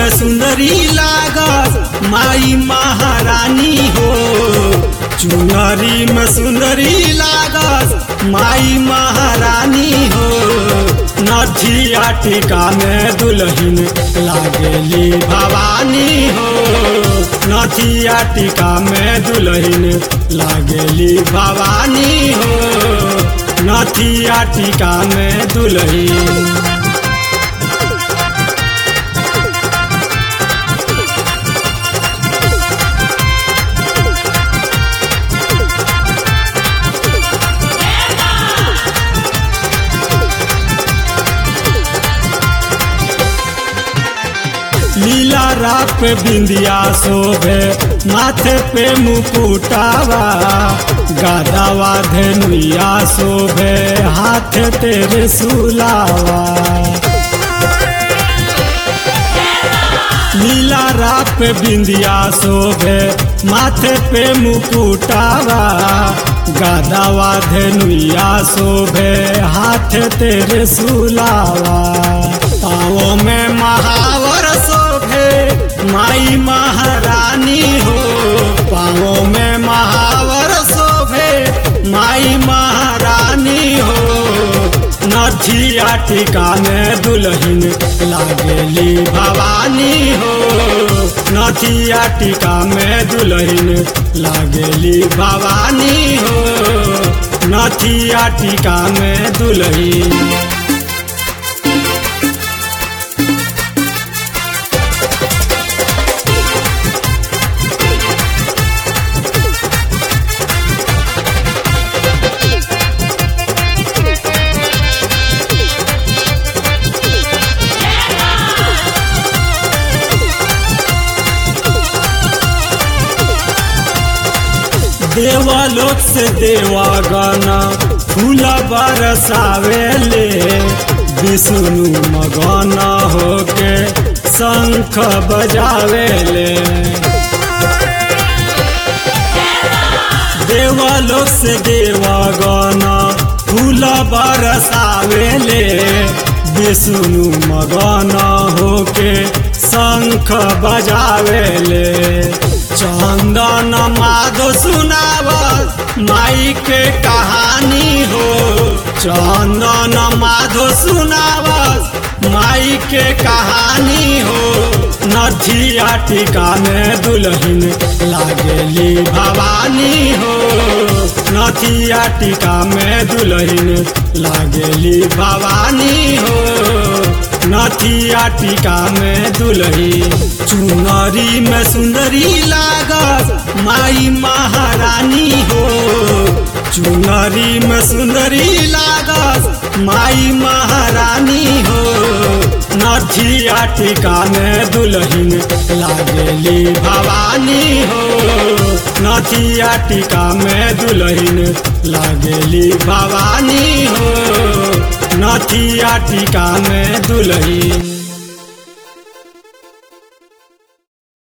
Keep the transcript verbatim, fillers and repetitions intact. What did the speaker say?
में सुंदरी लागस माई महारानी हो। चुनरी में सुंदरी लागस माई महारानी हो। नथिया टीका में दुल्हन लागेली भवानी हो। नथिया टीका में दुल्हन लागेली भवानी हो। नथिया टीका में दुल्हन लीला रात पे बिंदिया शोभे माथे पे मुकुटावा। गादावा धनुया शोभे हाथ तेरे सुलावा। लीला रात पे बिंदिया शोभे माथे पे मुकुटावा। गादावा धनुया शोभे हाथ तेरे सुलावा। पाँवों में महावर माई महारानी हो। पाँवों में महावर शोभे माई महारानी हो। नथिया टीका में दुल्हन लागेली भवानी हो। नथिया टीका में दुल्हन लागेली भवानी हो। नथिया टीका में दुल्हन देवालोक से देवागना फूल बरसावेले। विष्णु मगना होके शंख बजावेले। देवालोक से देवागना फूल बरसावेले। विष्णु मगना होके शंख बजावेले। चंदन माधो सुनावत माई के कहानी हो। चंदन माधो सुनावत माई के कहानी हो। नथिया टीका में दुल्हन लागेली भवानी हो। नथिया टीका में दुल्हन लागेली भवानी हो। नथिया टीका में दुल्हन चुनरी में सुंदरी लागस माई महारानी हो। चुनरी में सुंदरी लागस माई महारानी हो। नथिया टीका में दुल्हन लागेली भवानी हो। नथिया टीका में दुल्हन लागेली भवानी हो। नथिया टीका में दुल्हन